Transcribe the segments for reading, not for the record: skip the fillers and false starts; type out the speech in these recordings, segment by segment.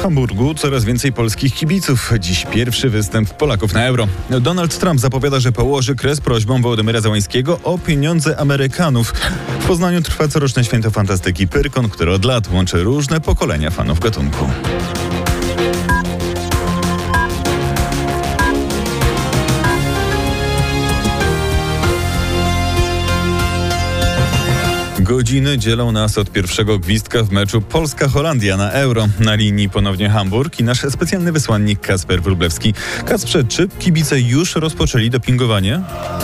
W Hamburgu coraz więcej polskich kibiców. Dziś pierwszy występ Polaków na Euro. Donald Trump zapowiada, że położy kres prośbom Wołodymyra Zełańskiego o pieniądze Amerykanów. W Poznaniu trwa coroczne święto fantastyki Pyrkon, które od lat łączy różne pokolenia fanów gatunku. Godziny dzielą nas od pierwszego gwizdka w meczu Polska-Holandia na Euro. Na linii ponownie Hamburg i nasz specjalny wysłannik Kacper Wróblewski. Kacprze, czy kibice już rozpoczęli dopingowanie?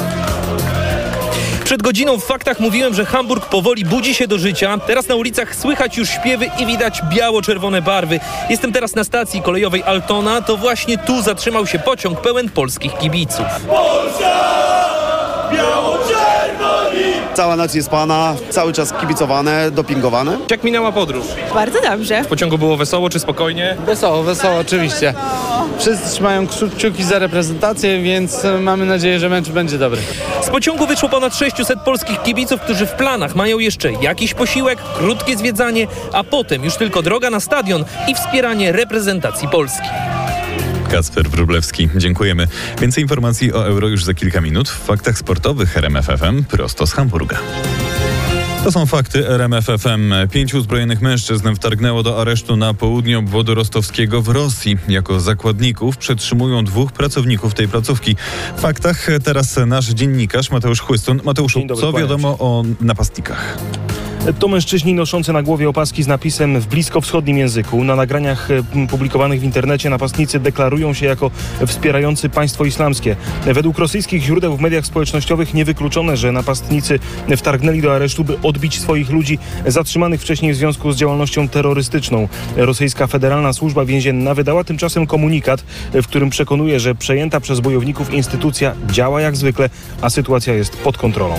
Przed godziną w Faktach mówiłem, że Hamburg powoli budzi się do życia. Teraz na ulicach słychać już śpiewy i widać biało-czerwone barwy. Jestem teraz na stacji kolejowej Altona. To właśnie tu zatrzymał się pociąg pełen polskich kibiców. Polska! Biało-czerwoni! Cała noc jest spana, cały czas kibicowane, dopingowane. Jak minęła podróż? Bardzo dobrze. W pociągu było wesoło czy spokojnie? Wesoło oczywiście. Wszyscy trzymają kciuki za reprezentację, więc mamy nadzieję, że mecz będzie dobry. Z pociągu wyszło ponad 600 polskich kibiców, którzy w planach mają jeszcze jakiś posiłek, krótkie zwiedzanie, a potem już tylko droga na stadion i wspieranie reprezentacji Polski. Kacper Wróblewski, dziękujemy. Więcej informacji o Euro już za kilka minut w Faktach Sportowych RMF FM prosto z Hamburga. To są fakty RMF FM. 5 uzbrojonych mężczyzn wtargnęło do aresztu na południu obwodu rostowskiego w Rosji. Jako zakładników przetrzymują 2 pracowników tej placówki. W faktach teraz nasz dziennikarz Mateusz Chłystun. Mateuszu, co wiadomo o napastnikach? To mężczyźni noszący na głowie opaski z napisem w bliskowschodnim języku. Na nagraniach publikowanych w internecie napastnicy deklarują się jako wspierający państwo islamskie. Według rosyjskich źródeł w mediach społecznościowych niewykluczone, że napastnicy wtargnęli do aresztu, by odbić swoich ludzi zatrzymanych wcześniej w związku z działalnością terrorystyczną. Rosyjska Federalna Służba Więzienna wydała tymczasem komunikat, w którym przekonuje, że przejęta przez bojowników instytucja działa jak zwykle, a sytuacja jest pod kontrolą.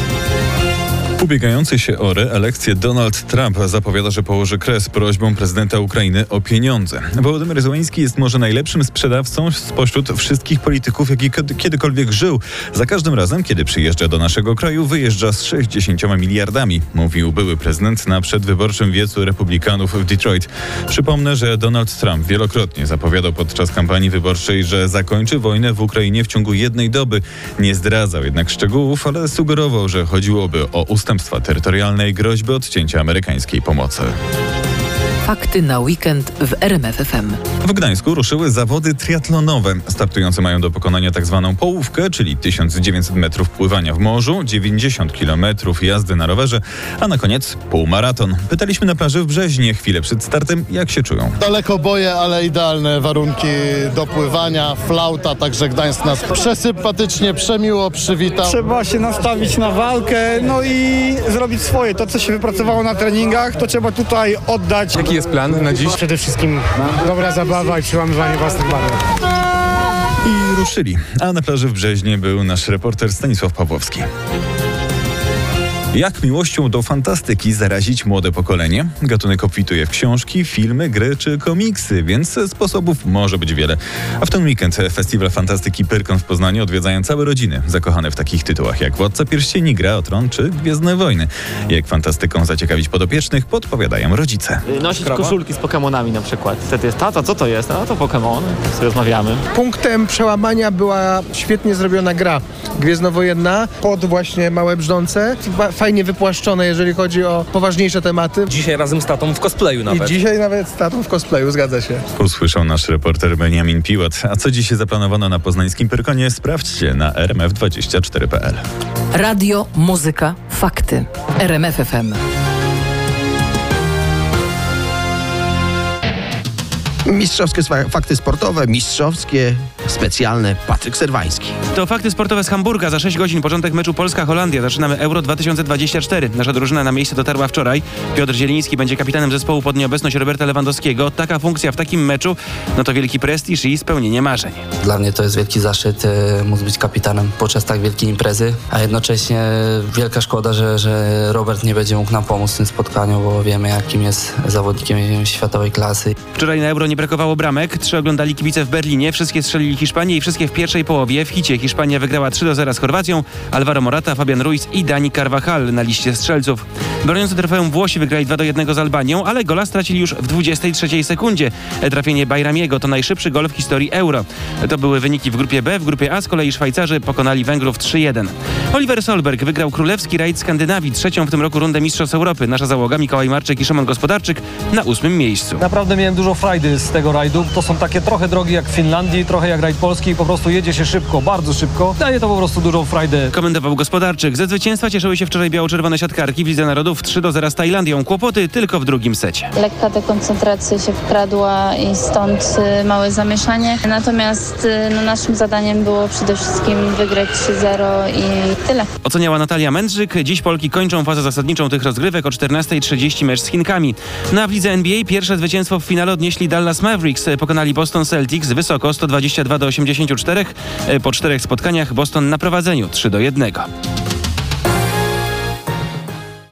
Ubiegający się o reelekcję Donald Trump zapowiada, że położy kres prośbom prezydenta Ukrainy o pieniądze. Wołodymyr Zełański jest może najlepszym sprzedawcą spośród wszystkich polityków, jaki kiedykolwiek żył. Za każdym razem, kiedy przyjeżdża do naszego kraju, wyjeżdża z 60 miliardami, mówił były prezydent na przedwyborczym wiecu republikanów w Detroit. Przypomnę, że Donald Trump wielokrotnie zapowiadał podczas kampanii wyborczej, że zakończy wojnę w Ukrainie w ciągu jednej doby. Nie zdradzał jednak szczegółów, ale sugerował, że chodziłoby o ustępstwa terytorialne i groźby odcięcia amerykańskiej pomocy. Fakty na weekend w RMF FM. W Gdańsku ruszyły zawody triatlonowe. Startujący mają do pokonania tzw. połówkę, czyli 1900 metrów pływania w morzu, 90 km jazdy na rowerze, a na koniec półmaraton. Pytaliśmy na plaży w Brzeźnie chwilę przed startem, jak się czują. Daleko boję, ale idealne warunki do pływania, flauta, także Gdańsk nas przesympatycznie, przemiło przywitał. Trzeba się nastawić na walkę, no i zrobić swoje. To, co się wypracowało na treningach, to trzeba tutaj oddać. Jaki jest plan na dziś? Przede wszystkim dobra zabawa i przełamywanie własnych barier. I ruszyli. A na plaży w Brzeźnie był nasz reporter Stanisław Pawłowski. Jak miłością do fantastyki zarazić młode pokolenie? Gatunek obfituje w książki, filmy, gry czy komiksy, więc sposobów może być wiele. A w ten weekend Festiwal Fantastyki Pyrkon w Poznaniu odwiedzają całe rodziny zakochane w takich tytułach jak Władca Pierścieni, Gra o Tron czy Gwiezdne Wojny. Jak fantastyką zaciekawić podopiecznych, podpowiadają rodzice. Nosić koszulki z Pokemonami na przykład. Wtedy jest tata, co to jest? No to Pokemon, tak sobie rozmawiamy. Punktem przełamania była świetnie zrobiona gra gwiezdnowojenna pod właśnie Małe Brzdące. Fajnie wypłaszczone, jeżeli chodzi o poważniejsze tematy. Dzisiaj razem z tatą w cosplayu nawet. I dzisiaj nawet z tatą w cosplayu, zgadza się. Usłyszał nasz reporter Beniamin Piłat. A co dziś zaplanowano na poznańskim Pyrkonie? Sprawdźcie na rmf24.pl. Radio, muzyka, fakty. RMF FM. Mistrzowskie fakty sportowe, mistrzowskie, specjalne. Patryk Serwański. To fakty sportowe z Hamburga. Za 6 godzin początek meczu Polska-Holandia. Zaczynamy Euro 2024. Nasza drużyna na miejsce dotarła wczoraj. Piotr Zieliński będzie kapitanem zespołu pod nieobecność Roberta Lewandowskiego. Taka funkcja w takim meczu, no to wielki prestiż i spełnienie marzeń. Dla mnie to jest wielki zaszczyt móc być kapitanem podczas tak wielkiej imprezy, a jednocześnie wielka szkoda, że Robert nie będzie mógł nam pomóc w tym spotkaniu, bo wiemy, jakim jest zawodnikiem światowej klasy. Wczoraj na Euro nie nie brakowało bramek. 3 oglądali kibice w Berlinie. Wszystkie strzelili Hiszpanie i wszystkie w pierwszej połowie. W hicie Hiszpania wygrała 3-0 z Chorwacją. Alvaro Morata, Fabian Ruiz i Dani Carvajal na liście strzelców. Broniący trofeum Włosi wygrali 2-1 z Albanią, ale gola stracili już w 23 sekundzie. Trafienie Bajramiego to najszybszy gol w historii Euro. To były wyniki w grupie B. W grupie A z kolei Szwajcarzy pokonali Węgrów 3-1. Oliver Solberg wygrał królewski rajd Skandynawii, 3. w tym roku rundę Mistrzostw Europy. Nasza załoga Mikołaj Marczyk i Szymon Gospodarczyk na 8. miejscu. Naprawdę miałem dużo frajdy z tego rajdu. To są takie trochę drogi jak w Finlandii, trochę jak rajd polski. Po prostu jedzie się szybko, bardzo szybko. Daje to po prostu dużą frajdę. Komentował Gospodarczyk. Ze zwycięstwa cieszyły się wczoraj biało-czerwone siatkarki w Lidze Narodów 3-0 z Tajlandią. Kłopoty tylko w drugim secie. Lekka dekoncentracja się wkradła i stąd małe zamieszanie. Natomiast naszym zadaniem było przede wszystkim wygrać 3-0 i tyle. Oceniała Natalia Mędrzyk. Dziś Polki kończą fazę zasadniczą tych rozgrywek. O 14:30 mecz z Chinkami. A w lidze NBA pierwsze zwycięstwo w finale odnieśli Dallas Mavericks. Pokonali Boston Celtics wysoko 122-84. Po 4 spotkaniach Boston na prowadzeniu 3-1.